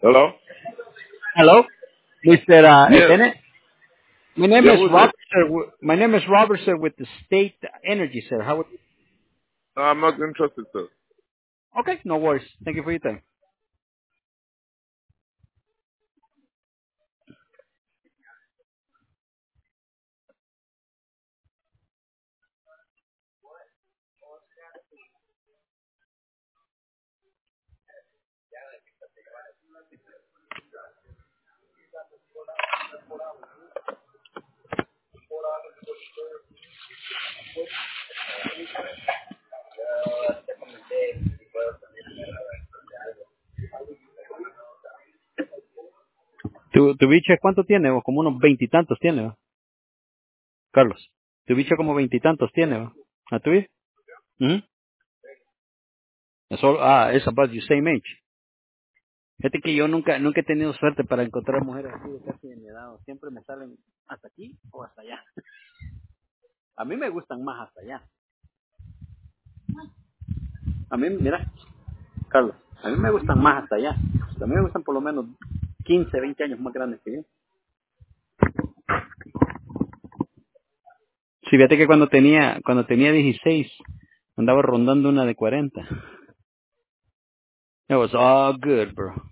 Hello? Hello, Mr. Yes. Etene. My name Yeah, is who's this? Robert, sir. My name is Robert, sir, with the State Energy, sir. How? No, I'm not interested, sir. Okay, no worries. Thank you for your time. ¿Tu bicho cuánto tiene? O como unos veintitantos tiene, ¿va? Carlos. Tu bicho como veintitantos tiene, ¿va? ¿A tu bicho? Es about your same age. Fíjate que yo nunca he tenido suerte para encontrar mujeres así de casi de mi edad. Siempre me salen hasta aquí o hasta allá. A mí me gustan más hasta allá. A mí, mira, Carlos, a mí me gustan más hasta allá. A mí me gustan por lo menos 15, 20 años más grandes que yo. Sí, fíjate que cuando tenía 16 andaba rondando una de 40. It was all good, bro.